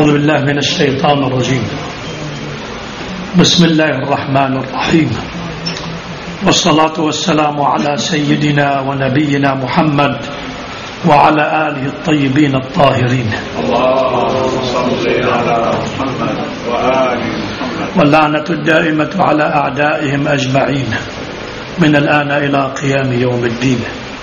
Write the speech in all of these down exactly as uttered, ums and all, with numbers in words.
أعوذ بالله من الشيطان الرجيم. بسم الله الرحمن الرحيم، والصلاة والسلام على سيدنا ونبينا محمد وعلى آله الطيبين الطاهرين. اللهم صل على محمد وآل محمد. واللعنة الدائمة على أعدائهم أجمعين من الآن إلى قيام يوم الدين.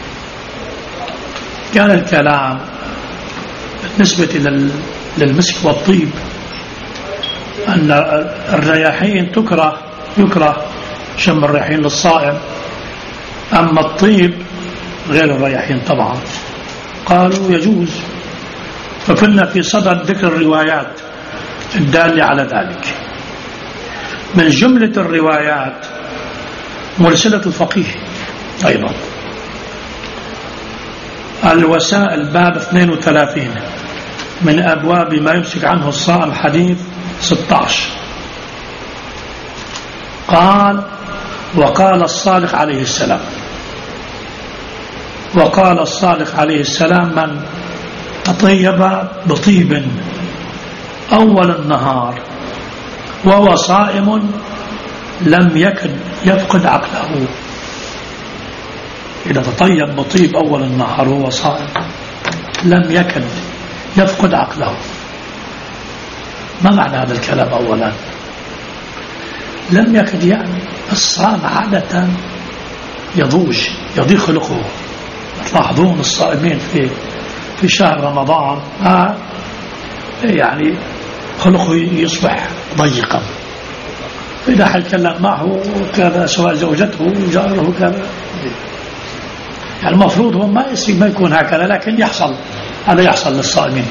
كان الكلام بالنسبة للمسك والطيب أن الرياحين تكره يكره شم الرياحين للصائم، أما الطيب غير الرياحين طبعا قالوا يجوز. فكنا في صدد ذكر الروايات الدالة على ذلك. من جملة الروايات مرسلة الفقيه أيضا، الوسائل باب اثنين وثلاثين من أبواب ما يمسك عنه الصائم حديث ستة عشر. قال: وقال الصادق عليه السلام وقال الصادق عليه السلام من تطيب بطيب أول النهار وهو صائم لم يكد يفقد عقله. إذا تطيب بطيب أول النهار وهو صائم لم يكد يفقد عقله. ما معنى هذا الكلام؟ أولا لم يكد يعني الصائم عادة يضوج يضيق خلقه. تلاحظون الصائمين في في شهر رمضان آه يعني خلقه يصبح ضيقا، إذا حيتكلم معه كذا سواء زوجته جاره كذا، يعني المفروض هو ما ما يكون هكذا، لكن يحصل هذا يحصل للصائمين.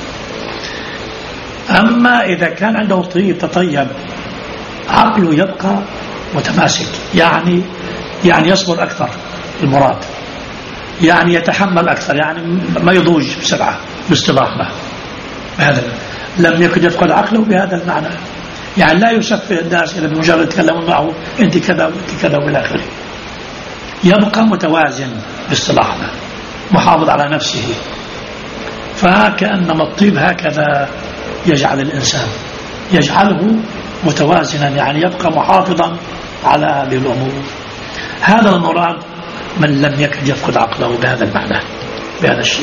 أما إذا كان عنده طيب تطيب عقله يبقى متماسك، يعني يعني يصبر أكثر، المراد يعني يتحمل أكثر، يعني ما يضوج بسرعة باصطلاحنا. هذا لم يكن يفقد عقله بهذا المعنى، يعني لا يسفه الناس إذا بمجرد يتكلمون معه أنت كذا وأنت كذا وإلى آخره. يبقى متوازن باصطلاحنا، محافظ على نفسه. فكأنما الطيب هكذا يجعل الإنسان يجعله متوازنا، يعني يبقى محافظا على هذه الأمور. هذا المراد من لم يكن يفقد عقله بهذا المعنى، بهذا الشيء.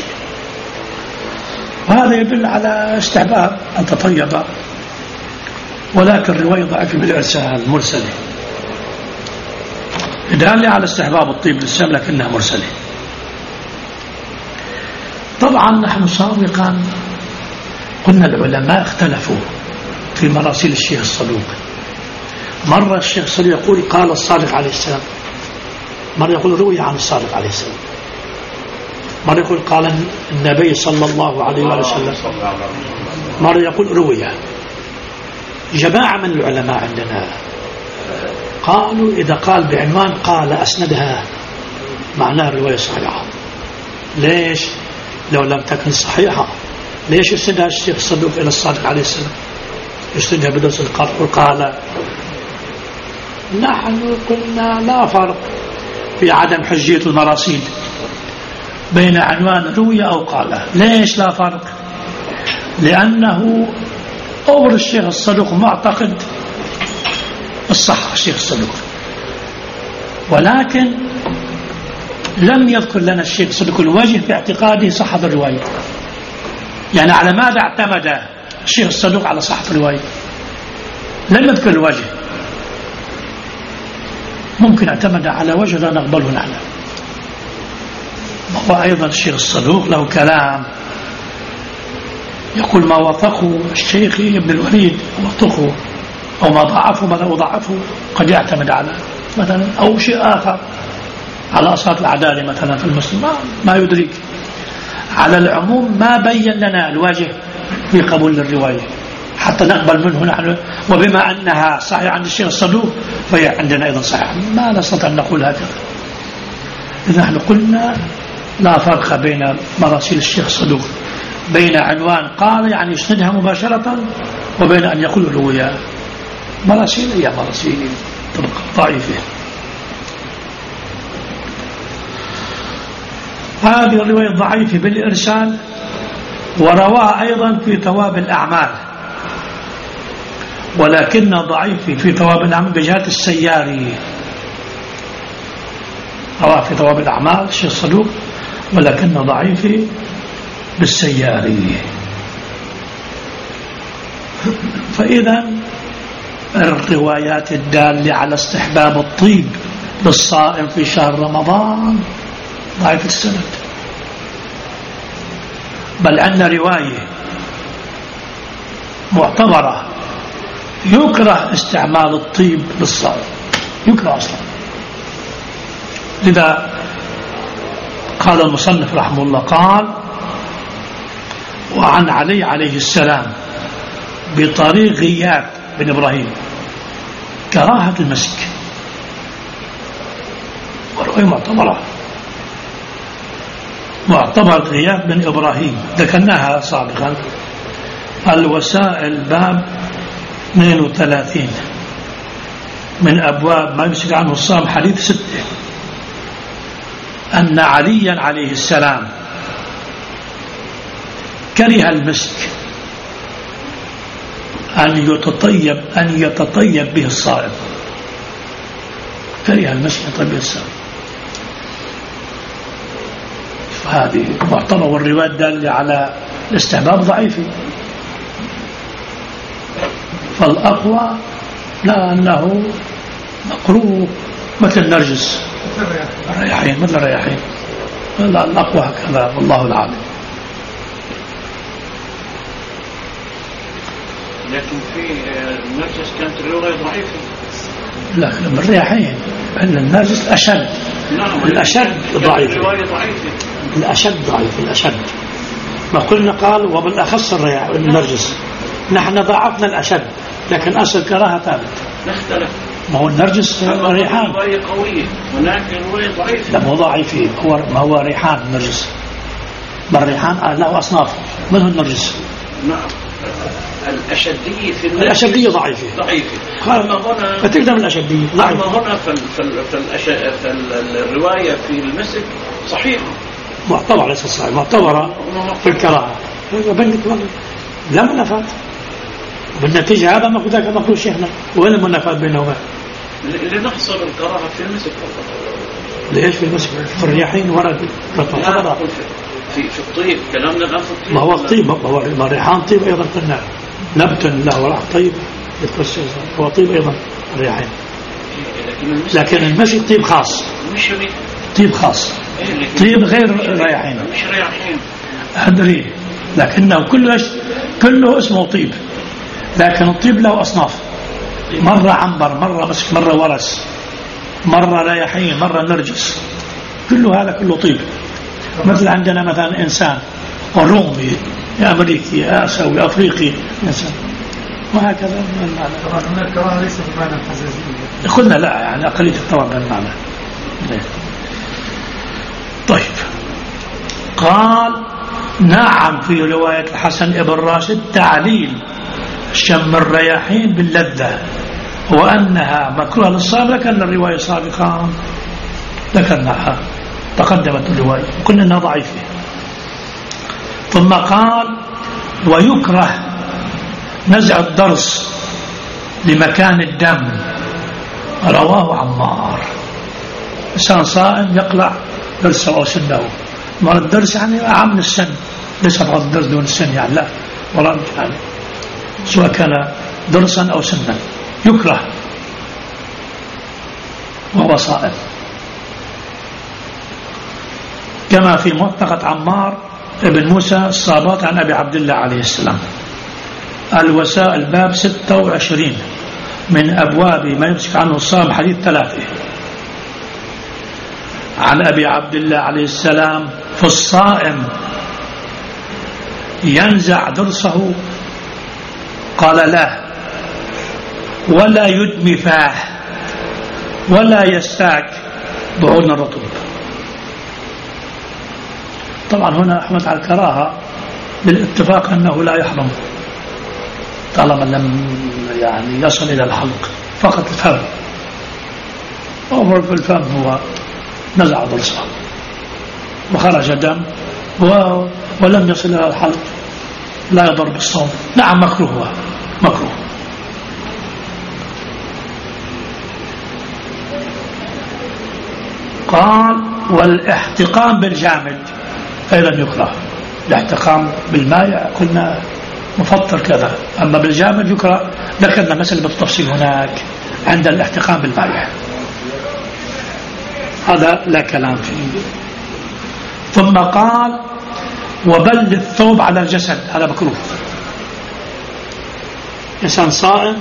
وهذا يدل على استحباب أن تطيب، ولكن الرواية ضعيفة بالإرسال مرسلة، دالة على استحباب الطيب للسام لكنها مرسلة. طبعا نحن سابقا قلنا العلماء اختلفوا في مراسيل الشيخ الصدوق. مرة الشيخ الصدوق يقول قال الصادق عليه السلام، مرة يقول روي عن الصادق عليه السلام، مرة يقول قال النبي صلى الله عليه وسلم، مرة يقول روي. جماعة من العلماء عندنا قالوا إذا قال بعنوان قال أسندها معناه الرواية صحيحة. ليش؟ لو لم تكن صحيحة ليش يسندها الشيخ الصدوق إلى الصادق عليه السلام؟ يسندها بدرس القرء وقال. نحن قلنا لا فرق في عدم حجية المراسيل بين عنوان روي أو قال. ليش لا فرق؟ لأنه أمر الشيخ الصدوق معتقد الصحة الشيخ الصدوق، ولكن لم يذكر لنا الشيخ الصدوق الوجه في اعتقاده صحة الرواية. يعني على ماذا اعتمد الشيخ الصدوق على صحة الرواية؟ لم يذكر الوجه. ممكن اعتمد على وجه لا نقبله نحن. وهو أيضا الشيخ الصدوق له كلام يقول ما وثقه الشيخ ابن الوليد وثقه، أو ما ضعفه ما ضعفه قد يعتمد على مثلا أو شيء آخر على أصالة العدالة مثلا في المسلم، ما, ما يدرك. على العموم ما بين لنا الوجه في قبول الرواية حتى نقبل منه نحن، وبما أنها صحيح عند الشيخ الصدوق فهي عندنا أيضا صحيح، ما نستطيع أن نقول هكذا. إذا نحن قلنا لا فرق بين مراسيل الشيخ الصدوق بين عنوان قال يعني يسندها مباشرة وبين أن يقول روية. مراسيل هي مراسيل ضعيفة. هذه الرواية ضعيفة بالإرسال، ورواه أيضا في ثواب الأعمال ولكن ضعيف في ثواب الأعمال بجهة السياري. رواه في ثواب الأعمال الشيخ الصدوق ولكن ضعيف بالسياري. فإذا الروايات الدالة على استحباب الطيب للصائم في شهر رمضان ضعيف السند. بل عندنا رواية معتبرة يكره استعمال الطيب للصائم، يكره أصلا. لذا قال المصنف رحمه الله قال: وعن علي عليه السلام بطريق غياث بن إبراهيم كراهة المسك، ورواية معتبرة معتبر غياث بن إبراهيم ذكرناها سابقا. الوسائل باب اثنين وثلاثين من أبواب ما يمسك عنه الصائم حديث ستة، أن عليا عليه السلام كره المسك أن يتطيب أن يتطيب به الصائم، كره المسك يتطيب به الصائم. فهذه معتبر، والرواية دالة على الاستحباب ضعيفة. فالأقوى لا أنه مكروه مثل النرجس الرياحين مثل الرياحين، لا الأقوى هكذا والله العالم. لكن في النرجس كانت الرواية ضعيفة. لا من الرياحين أن النرجس أشد. نعم الأشد ضعيف. الرواية ضعيفة. الأشد ضعيف الأشد. ما قلنا قال وبالأخص الرياح النرجس، نحن ضعفنا الأشد لكن أصل كراهة ثابت. نختلف. ما هو النرجس ريحان. رواية قوية هناك رواية ضعيفة. لا ما هو ضعيف، هو ما هو ريحان النرجس. ما الريحان له أصناف، من هو النرجس؟ نعم. الأشدية في الأشدية ضعيفة. ضعيفة. أما هنا فتقدم الأشدية. أما هنا في في في, في الرواية في المسك صحيحة. معتبرة ليس صحيح، معتبرة في الكراهة. لا منافاة. بالنتيجة هذا ما ذاك مقول شيخنا، وين المنافاة بينهما؟ لنحصر الكراهة في المسك فقط. ليش في المسك؟ في الرياحين ورد معتبرة. في في الطيب كلامنا الآن في الطيب. ما هو الطيب، ما هو الريحان طيب أيضا قلنا نبت له ريح طيب يتفسر، هو طيب أيضا الرياحين. لكن المسك طيب خاص. مش طيب خاص. طيب غير الرياحين. مش رياحين. أدري، لكنه كله كله اسمه طيب، لكن الطيب له أصناف. مرة عنبر، مرة مسك، مرة ورس، مرة رياحين، مرة نرجس، كله هذا كله طيب. مثل عندنا مثلا إنسان الرومي أمريكي آسيوي أفريقي إنسان، وهكذا من المعنى. هنا الكراهة ليس بمعنى الحزازية. قلنا لا، يعني أقلية الثواب بالمعنى. طيب قال نعم في رواية الحسن ابن راشد تعليل شم الرياحين باللذة وأنها مكروهة للصائم، لكن الرواية سابقا ذكرناها تقدمت الرواية وقلنا أنها ضعيفة. ثم قال ويكره نزع الضرس لمكان الدم، رواه عمار. إنسان صائم يقلع ضرسه أو سنه، مرض الضرس يعني أعم من السن، ليس فقط الضرس دون السن يعني، لا ولا يعني سواء كان ضرسا أو سنا يكره وهو صائم، كما في موثقة عمار ابن موسى الصابات عن أبي عبد الله عليه السلام. الوسائل باب ستة وعشرين من أبواب ما يمسك عنه الصائم حديث ثلاثة. عن أبي عبد الله عليه السلام في الصائم ينزع ضرسه، قال لا، ولا يدمي فاه، ولا يستاك بعون الرطب. طبعا هنا أحمد على الكراهة بالاتفاق أنه لا يحرم طالما لم يعني يصل إلى الحلق، فقط الفم، وهو في الفم هو نزع ضرسه وخرج دم ولم يصل إلى الحلق لا يضر بالصوم. نعم مكروه، مكروه قال والاحتقان بالجامد أيضا يكره. الاحتقان بالماء قلنا مفطر كذا، أما بالجامد يكره. ذكرنا مسألة بالتفصيل هناك عند الاحتقان بالماء، هذا لا كلام فيه. ثم قال وبل الثوب على الجسد، هذا مكروه. إنسان صائم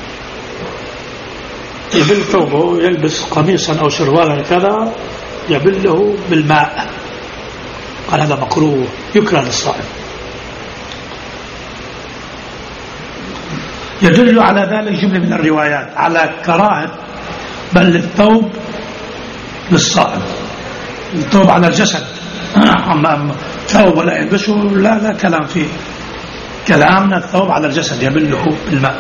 يبل ثوبه، يلبس قميصا أو سروالا كذا يبله بالماء، قال هذا مكروه يكره للصائم. يدل على ذلك جملة من الروايات على كراهة بل الثوب للصائم. الثوب على الجسد، أما ثوب ولا يلبسه لا لا كلام فيه. كلامنا الثوب على الجسد يبله بالماء.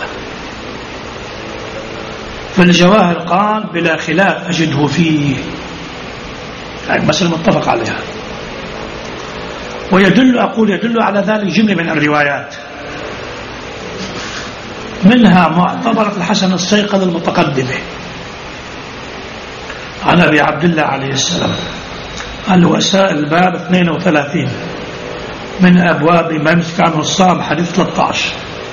فالجواهر قال بلا خلاف أجده فيه، يعني مسألة متفق عليها. ويدل أقول يدل على ذلك جملة من الروايات، منها معتبرة الحسن الصيقل المتقدمة عن أبي عبد الله عليه السلام الوسائل الباب اثنين وثلاثين من أبواب ما يمسك عنه الصائم حديث ثلاثة عشر.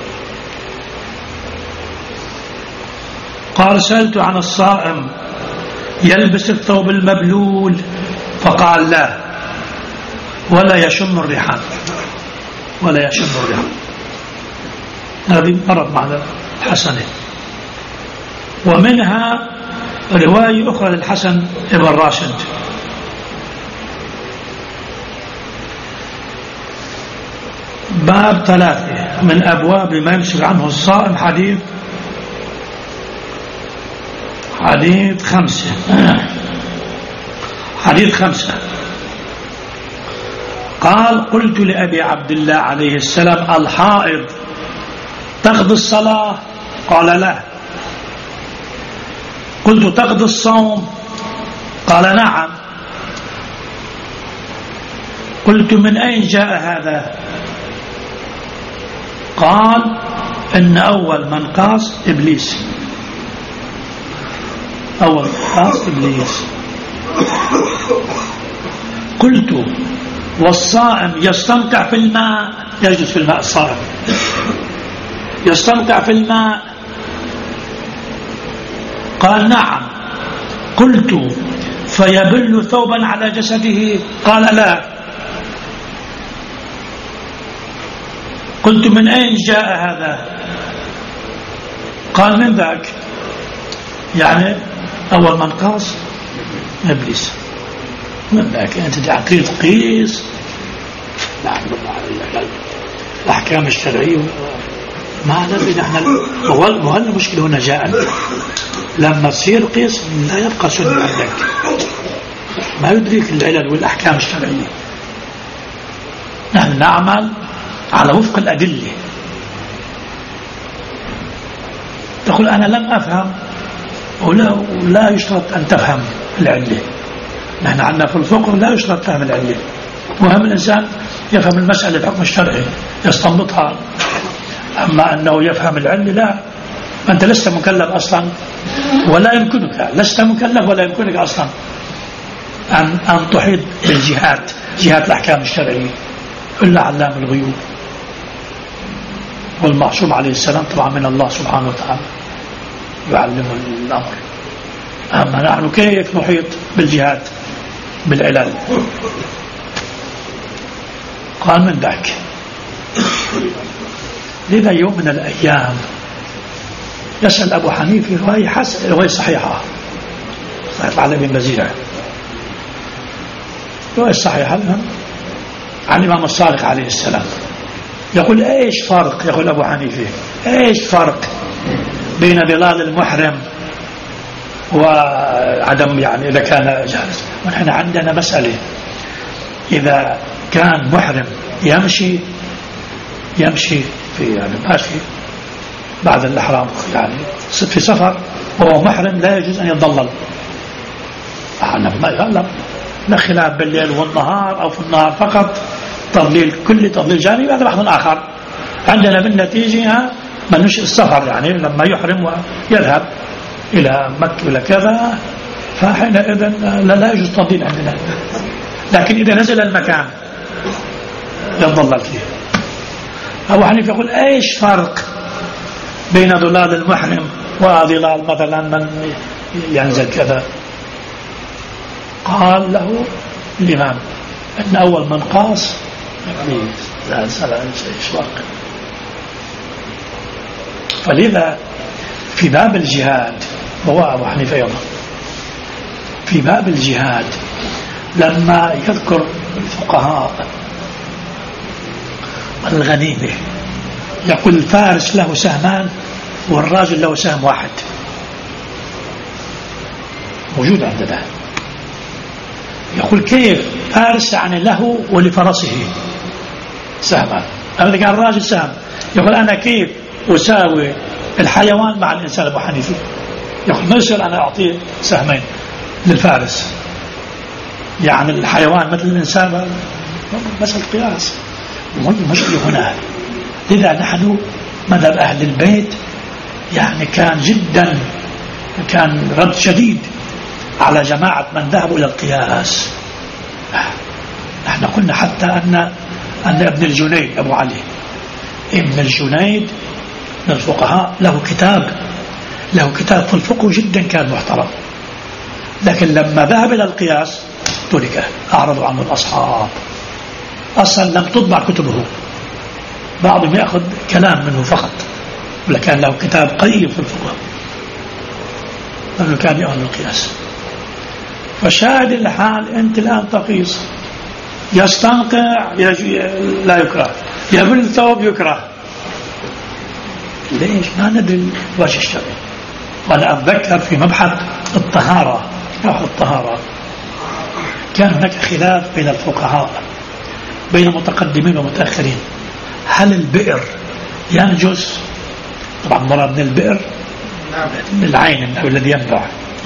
قال سألت عن الصائم يلبس الثوب المبلول فقال لا ولا يشم الريحان، ولا يشم الريحان. هذه مرض معنى الحسنة. ومنها رواية أخرى للحسن ابن راشد باب ثلاثة من أبواب ما يمسك عنه الصائم حديث حديث خمسة حديث خمسة. قال قلت لأبي عبد الله عليه السلام الحائض تقضي الصلاة؟ قال لا. قلت تقضي الصوم؟ قال نعم. قلت من أين جاء هذا؟ قال إن أول من قاس إبليس، أول قاس إبليس. قلت والصائم يستمتع في الماء؟ يجلس في الماء الصائم يستمتع في الماء؟ قال نعم. قلت فيبل ثوبا على جسده؟ قال لا. قلت من أين جاء هذا؟ قال من ذاك، يعني أول من قاس إبليس، من ذاك أنت تعقيد قيس. نعم الأحكام الشرعية ما نبي نحن. وهل المشكلة هنا جاء لما تصير قيس لا يبقى سنة عندك، ما يدرك العلل والأحكام الشرعية. نحن نعمل على وفق الأدلة. تقول أنا لم أفهم، ولا, ولا يشترط أن تفهم العلة. نحن عندنا في الفقه لا يشترط فهم العلة، مهم الإنسان يفهم المسألة الحكم الشرعي يستنبطها. أما أنه يفهم العلة لا، أنت لست مكلف أصلا، ولا يمكنك، لست مكلف ولا يمكنك أصلا أن, أن تحيط بالجهات، جهات الأحكام الشرعية، إلا علام الغيوب. والمعصوم عليه السلام طبعا من الله سبحانه وتعالى يعلم الأمر. أما نحن كيف نحيط بالجهات بالعلل؟ قال من ذاك. لذا يوم من الأيام يسأل أبو حنيفة رواية حسن رواية صحيحة صحيح على ابن بزيع، رواية صحيحة عن الإمام الصادق عليه السلام. يقول ايش فرق، يقول أبو حنيفة ايش فرق بين ظلال المحرم وعدم، يعني إذا كان جالس. ونحن عندنا مسألة، إذا كان محرم يمشي يمشي في يعني ماشي بعد الإحرام، يعني في سفر وهو محرم لا يجوز أن يتضلل. ما يغلب لا خلاف بالليل والنهار أو في النهار فقط، تضليل كل تضليل جانبي هذا بحث آخر. عندنا بالنتيجة من السفر، يعني لما يحرم ويذهب إلى مكة إلى كذا فحينئذ لا, لا يجوز التضليل عندنا. لكن إذا نزل المكان يضلل فيه. أبو حنيفة يقول ايش فرق بين ظلال المحرم وظلال مثلا من ينزل كذا؟ قال له الإمام أن أول من قاس يعني لا سلام إشواق. فلذا في باب الجهاد هو أبو حنيفة أيضا في باب الجهاد لما يذكر الفقهاء الغنيمة يقول الفارس له سهمان والراجل له سهم واحد، موجود عندنا. يقول كيف فارس يعني له ولفرسه سهمان، أما إذا كان الراجل سهم يقول أنا كيف أساوي الحيوان مع الإنسان؟ أبو حنيفة يقول ما يصير أنا أعطيه سهمين للفارس، يعني الحيوان مثل الإنسان مسألة قياس. المشكلة هنا. لذا نحن مذهب أهل البيت يعني كان جدا كان رد شديد على جماعة من ذهبوا إلى القياس. نحن قلنا حتى أن أن ابن الجنيد أبو علي ابن الجنيد من الفقهاء له كتاب له كتاب في الفقه جدا كان محترم، لكن لما ذهب إلى القياس ترك، أعرضوا عنه الأصحاب. أصلا لم تطبع كتبه، بعضهم يأخذ كلام منه فقط، ولكن له كتاب قيم في الفقه لأنه كان يأخذ القياس. فشاهد الحال أنت الآن تقيس، يستنقع لا يكره، يبل الثوب يكره. ليش؟ ما ندري وجه الشرع. وأنا أتذكر في مبحث الطهارة مبحث الطهارة كان هناك خلاف بين الفقهاء بين متقدمين ومتأخرين، هل البئر ينجس؟ طبعا مراد من البئر العين أو الذي ينبع،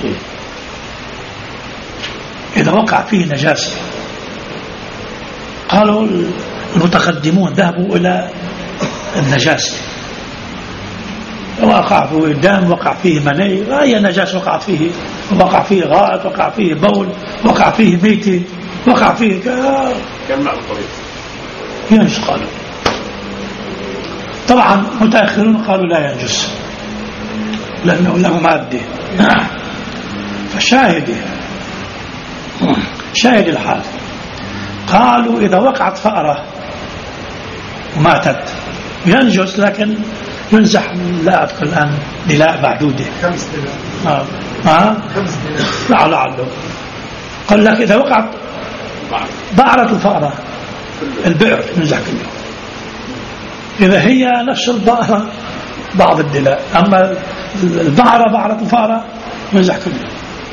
إذا وقع فيه نجاسة. قالوا المتقدمون ذهبوا إلى النجاسة، وقع فيه دم، وقع فيه مني، أي نجاسة وقع فيه، وقع فيه غائط، وقع فيه بول، وقع فيه ميتة، وقع فيه كم الطريق ينجس. قالوا طبعا متأخرون قالوا لا ينجس لأنه له مادة. فشاهد شاهد الحال قالوا إذا وقعت فأرة وماتت ينجس، لكن ينزح. لا أذكر الآن دلاء معدودة خمس دلاء ها لا لعله. قال لك إذا وقعت بعرة الفأرة البئر ينزح كله. إذا هي نفس البعرة بعض الدلاء، أما البعرة بعرة الفأرة ينزح كله.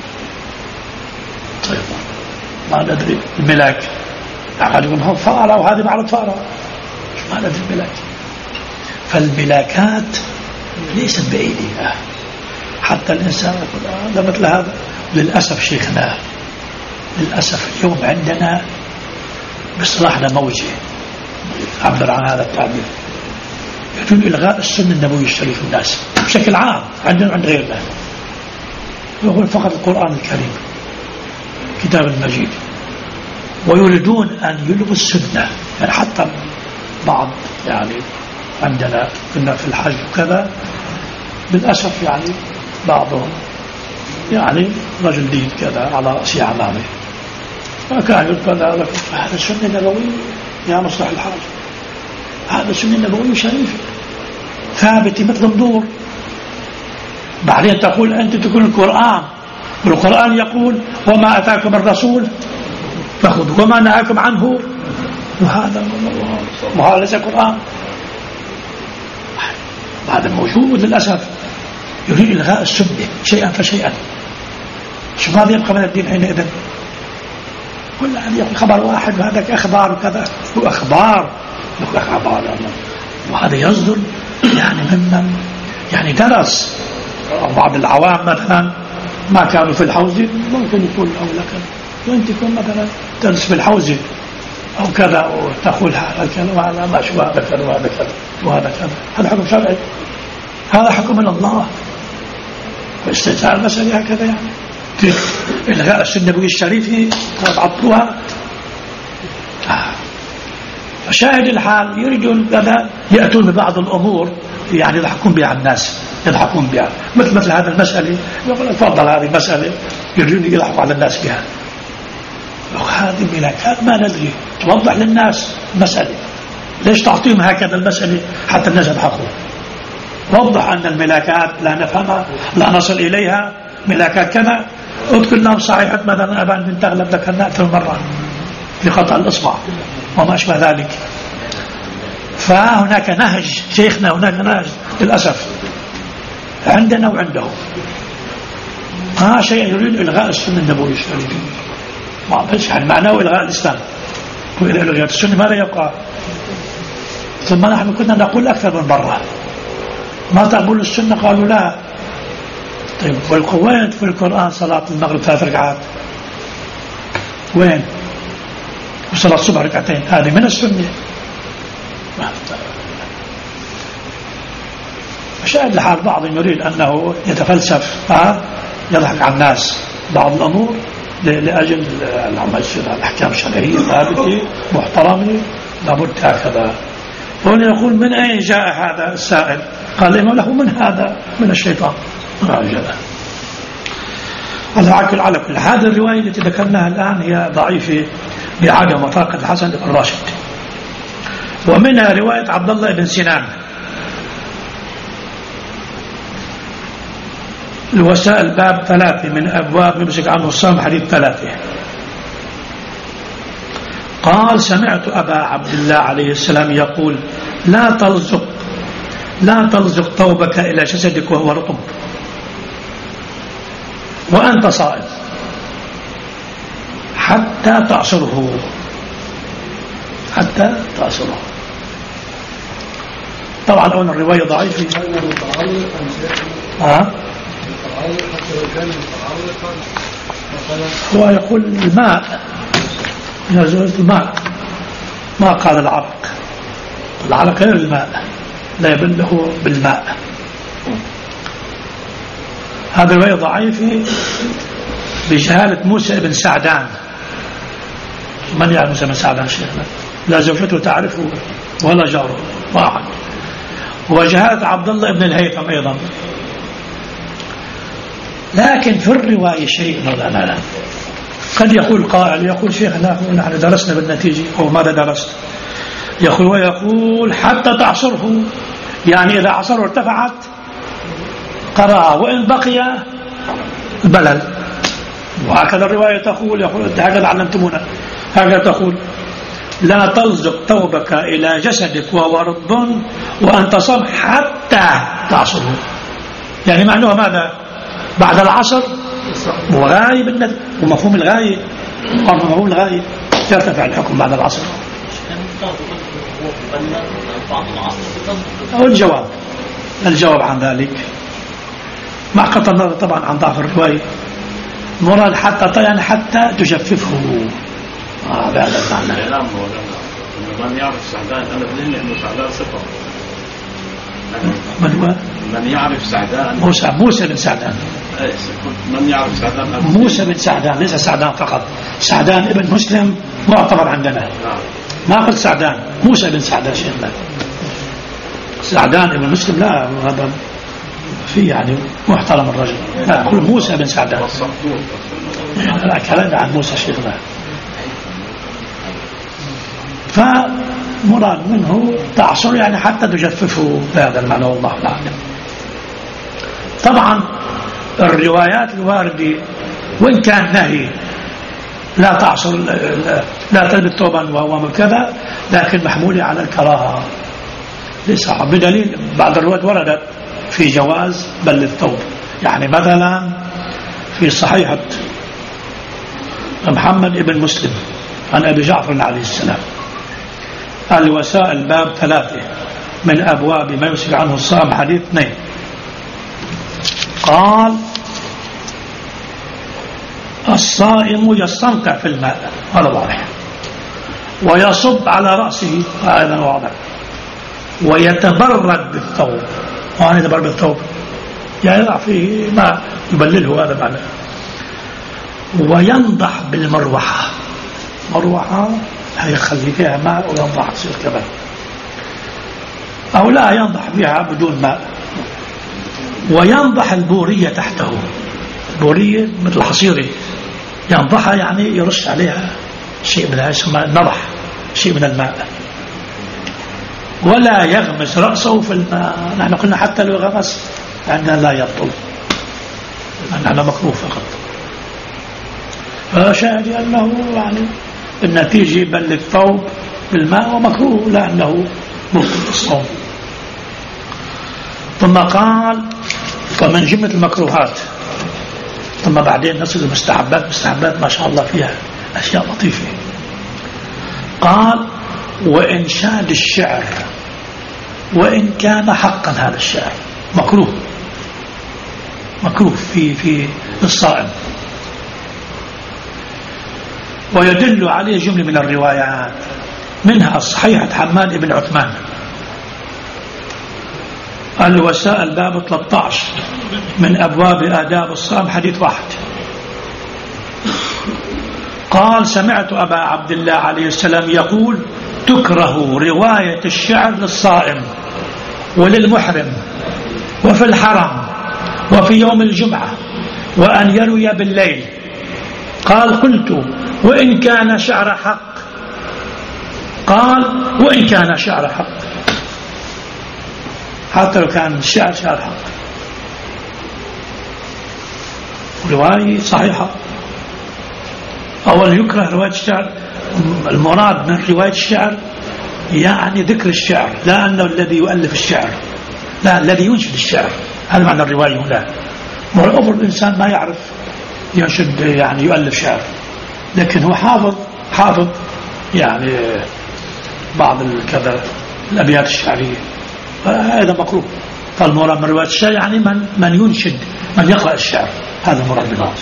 طيب ما ندري الملاك أحد يقول هم فأرة وهذه بعرة فأرة، ما ندري الملاك. فالملاكات ليست بأيدينا، حتى الإنسان يقول هذا مثل هذا. للأسف شيخنا للأسف اليوم عندنا بصلاحنا موجة، عبر عن هذا التعبير، يجب إلغاء السنة النبوي الشريف الناس بشكل عام عندنا وعند غيرنا. يقول فقط القرآن الكريم كتاب المجيد، ويريدون أن يلغوا السنة. يعني حتى بعض يعني عندنا كنا في الحج وكذا للأسف يعني بعضهم يعني رجل دين كذا على رأس عمامه فكان يقول هذا السنة النبوية يا مصلح الحاج، هذا السنة النبوية شريفة ثابتة مثل النور. بعدين تقول أنت تقول القرآن، والقرآن يقول وما أتاكم الرسول فخذوا وما نهاكم عنه، وهذا وهذا ليس قرآن. هذا موجود للأسف، يريد إلغاء السنة شيئا فشيئا. شو ماذا يبقى من الدين حينئذ؟ كل هذا يقول خبر واحد وهذاك أخبار وكذا وأخبار أخبار، وهذا يصدر يعني ممن يعني درس. بعض العوام مثلا ما كانوا في الحوزة ممكن يقول أو لك وأنت تكون مثلا تدرس في الحوزة أو كذا وتقول هذا كذا وهذا ما شو هذا كذا وهذا كذا وهذا كذا، هذا حكم شرعي، هذا حكم من الله. واستجعل المسألة هكذا يعني في إلغاء السنة النبوية الشريفة عطلوها. فشاهد الحال يريدون كذا يأتون ببعض الأمور يعني يضحكون بها الناس، يضحكون بها مثل مثل هذه المسألة، يقول تفضل هذه المسألة يريدون يضحكوا على الناس بها. هذه ملاكات ما ندري، توضح للناس المسألة، ليش تعطيهم هكذا المسألة حتى الناس يضحكوا؟ وضح أن الملاكات لا نفهمها لا نصل إليها، ملاكات كذا. اذكر لهم صحيحة مثلا أبان بن تغلب ذكرنا أكثر مرة في قطع الإصبع وما أشبه ذلك. فهناك نهج شيخنا، هناك نهج للأسف عندنا وعنده. ها شيء يريد إلغاء السنة النبوية الشريفة، ما بس يعني معناه إلغاء الإسلام، وإذا إلغاء السنة ماذا يبقى؟ ثم نحن كنا نقول أكثر من مرة ما تقبل السنة، قالوا لا. طيب وين في القرآن صلاة المغرب ثلاث ركعات؟ وين؟ وصلاة الصبح ركعتين، هذه من السنة. فشاهد الحال بعضهم يريد أنه يتفلسف، ها يضحك على الناس بعض الأمور لأجل الأحكام الشرعية ثابتة محترمة لابد هكذا. هنا يقول من أين جاء هذا السائل؟ قال إنه له من هذا من الشيطان. على كل على كل هذه الرواية التي ذكرناها الآن هي ضعيفة بعدم وثاقة الحسن بن راشد. ومنها رواية عبد الله بن سنان الوسائل باب ثلاثة من أبواب يمسك عنه الصوم حديث ثلاثة. قال سمعت أبا عبد الله عليه السلام يقول لا تلزق لا تلزق ثوبك إلى جسدك وهو رطب وأنت صائم حتى تعصره حتى تعصره. طبعا أولا الرواية ضعيفة. ها هو يقول الماء يزول الماء، ما قال العرق، العرق غير الماء لا يبله بالماء. هذه الرواية ضعيفة بجهالة موسى بن سعدان. من يعرف موسى بن سعدان شيخنا؟ لا زوجته تعرفه ولا جاره واحد. وجهالة عبد الله بن الهيثم أيضا. لكن في الرواية شيء مولانا قد يقول قائل يقول شيخنا نحن درسنا بالنتيجة أو ماذا درست؟ يقول ويقول حتى تعصره، يعني إذا عصره ارتفعت قرأ وإن بقي بلل. وهكذا الرواية تقول يقول هكذا علمتمونا هكذا تقول لا تلزق ثوبك إلى جسدك وهو رطب وأنت صم حتى تعصره، يعني معنوها ماذا؟ بعد العصر وغايب النذر ومفهوم الغاية ومفهوم الغاية يرتفع الحكم بعد العصر. أو الجواب الجواب عن ذلك مع قطع النظر طبعا عن ضعف الرواية. مراد حتى يعني حتى تجففه. آه هذا المعنى. كلام من يعرف سعدان أنا بدل إنه سعدان صفة. من هو؟ من يعرف سعدان موسى موسى بن سعدان. من يعرف سعدان موسى بن سعدان ليس سعدان فقط، سعدان ابن مسلم معتبر عندنا. ما قلت سعدان، موسى بن سعدان شيخنا. سعدان ابن مسلم لا هذا في يعني محترم الرجل، لا كل موسى بن سعدان. لا كلام عن موسى شيخنا. فمراد منه تعصر يعني حتى تجففه بهذا المعنى والله أعلم. طبعا الروايات الواردة وإن كان نهي لا تعصر لا تلبس ثوبا وهو كذا لكن محمولة على الكراهة ليس بدليل بعض الروايات وردت في جواز بل الثوب. يعني مثلا في صحيحة محمد بن مسلم عن أبي جعفر عليه السلام الوسائل باب ثلاثة من أبواب ما يمسك عنه الصائم حديث اثنين. قال الصائم يستنقع في الماء هذا واضح ويصب على رأسه هذا واضح ويتبرد بالثوب وأنا يتبرد بالثوب يعني يضع فيه ما يبلله هذا معنى وينضح بالمروحة. مروحة هي يخلي فيها ماء وينضح تصير كبد، أو لا ينضح فيها بدون ماء. وينضح البورية تحته. البورية مثل حصيرة ينضحها يعني يرش عليها شيء من اسمه نضح، شيء من الماء. ولا يغمس رأسه في الماء. نحن قلنا حتى لو غمس عندنا لا يبطل، نحن مكروه فقط. فشاهد أنه يعني النتيجة يبل الثوب بالماء ومكروه، لأنه مبطل الصوم. ثم قال فمن جملة المكروهات. ثم بعدين نصل المستحبات. مستحبات ما شاء الله فيها أشياء لطيفة. قال وإنشاد الشعر وإن كان حقا هذا الشعر مكروه، مكروه في في الصائم. ويدل عليه جملة من الروايات، منها صحيحة حماد بن عثمان الوسائل باب ثلاثة عشر من أبواب آداب الصائم حديث واحد. قال سمعت أبا عبد الله عليه السلام يقول تكره رواية الشعر للصائم وللمحرم وفي الحرم وفي يوم الجمعة وأن يروي بالليل. قال قلت وإن كان شعر حق. قال وإن كان شعر حق، حتى لو كان الشعر شعر حق. رواية صحيحة. أولا يكره رواية الشعر، المراد من رواية الشعر يعني ذكر الشعر، لا أنه الذي يؤلف الشعر، لا الذي ينشد الشعر. هذا معنى الرواية هنا. مرة الإنسان ما يعرف ينشد يعني يؤلف شعر، لكن هو حافظ حافظ يعني بعض الكذا الأبيات الشعرية، هذا مكروه. فالمراد من رواية الشعر يعني من من ينشد، من يقرأ الشعر، هذا مراد بالناس.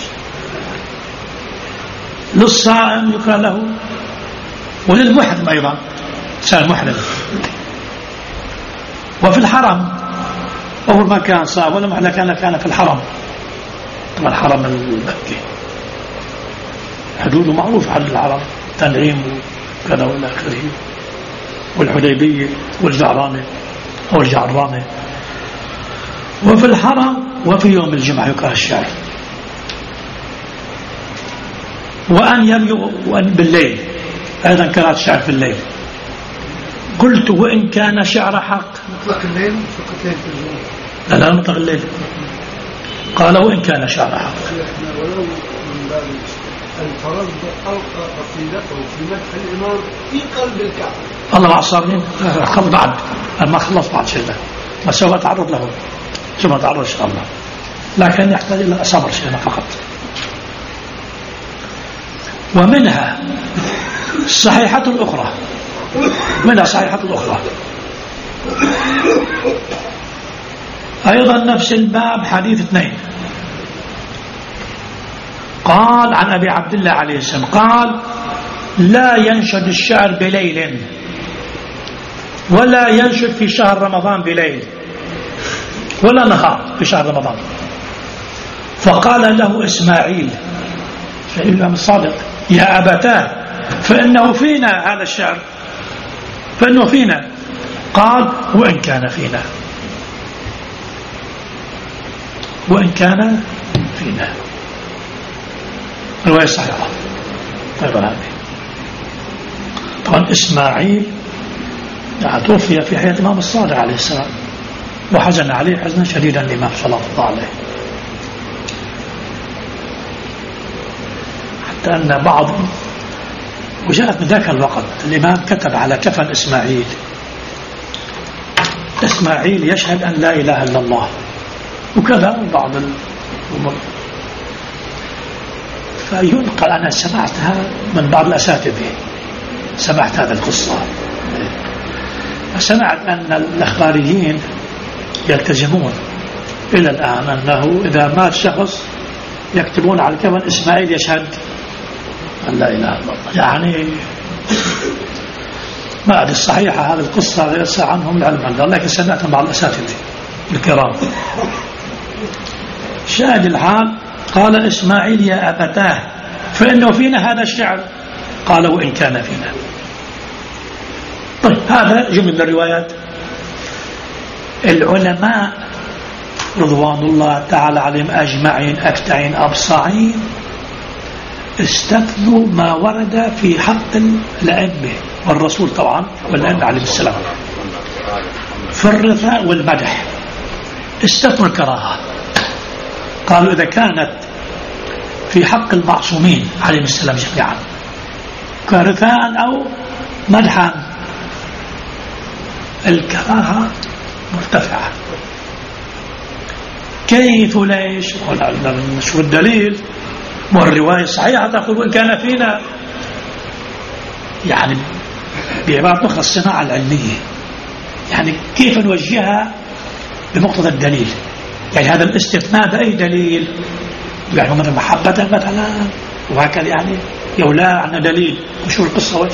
للصائم يكره له وللمحرم أيضا، سأل محرم. وفي الحرم أول ما كان صائم ولا محرم كان كان في الحرم، طبعا الحرم المكي حدوده معروف، حد الحرم تنعيم وكذا والى آخره، والحديبية والجعرانة أو الجعرانة. وفي الحرم وفي يوم الجمعة يكره الشعر. وأن يرجو وأن بالليل أيضا كانت شعر في الليل. قلت وإن كان شعر حق. مطلق الليل فقط ليل في الجمعة. لا لا مطلق الليل. قال وإن كان شعر حق. ولو من باب الفرد ألقى قصيدته في مدح الإمام في قلب الكعبة. الله مع الصابرين خلص بعد ما خلص بعد شيء ده، بس سوف أتعرض له، سوف أتعرض إن شاء الله، لكن يحتاج إلى صبر شيء فقط. ومنها الصحيحة الأخرى، منها صحيحة الأخرى أيضا نفس الباب حديث اثنين. قال عن أبي عبد الله عليه السلام قال لا ينشد الشعر بليل ولا ينشد في شهر رمضان بليل ولا نهار في شهر رمضان. فقال له إسماعيل الإمام الصادق يا أبتاه فإنه فينا هذا الشعر، فإنه فينا. قال وإن كان فينا، وإن كان فينا. رواية صحيحة طيب. هذه طبعا إسماعيل توفي في حياة الإمام الصادق عليه السلام، وحزن عليه حزنا شديدا الإمام صلى الله عليه، حتى أن بعض وجاءت من ذاك الوقت الإمام كتب على كفن إسماعيل إسماعيل يشهد أن لا إله إلا الله وكذا بعض الأمور. فينقل أنا سمعتها من بعض الأساتذة، سمعت هذا القصة، سمعت أن الأخباريين يلتزمون إلى الآن أنه إذا مات شخص يكتبون على كفن إسماعيل يشهد أن لا إله إلا الله. يعني ما أدري الصحيحة هذه القصة يسعى عنهم العلم عند الله، لكن سمعتها مع الأساتذة الكرام. شاهد الحال قال إسماعيل يا أبتاه فإنه فينا هذا الشعر. قال وإن كان فينا. طيب هذا جملة من الروايات. العلماء رضوان الله تعالى عليهم أجمعين أكتعين أبصعين استثنوا ما ورد في حق الأئمة والرسول طبعا والأئمة عليه السلام في الرثاء والمدح. استثنوا الكراهة، قالوا إذا كانت في حق المعصومين عليهم السلام جميعا كرثاء أو مدحا الكراهة مرتفعة. كيف ليش؟ شو الدليل؟ والرواية صحيحة تقول وإن كان فينا، يعني بعبارة أخرى الصناعة العلمية، يعني كيف نوجهها بمقتضى الدليل. يعني هذا الاستثناء بأي دليل؟ يعني مثلا محبة مثلا وهكذا، يعني يو لا عنا دليل. وشو القصة وجه؟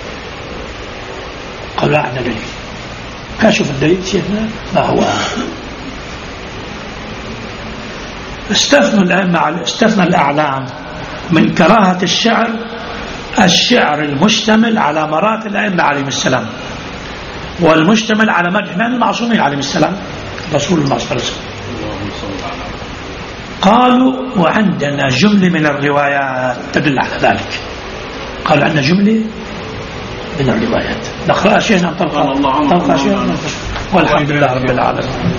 قالوا لا عنا دليل. كاشف الدليل شيخنا ما هو. استثنوا الأئمة استثنى الأعلام من كراهة الشعر الشعر المشتمل على مرات الأئمة عليهم السلام والمشتمل على مدح من المعصومين عليهم السلام رسول الله صلى الله عليه وسلم. قالوا وعندنا جملة من الروايات تدل على ذلك. قالوا عندنا جملة من الروايات نقرأ شيئا طلقا طلقا شيئا والحمد لله رب العالمين.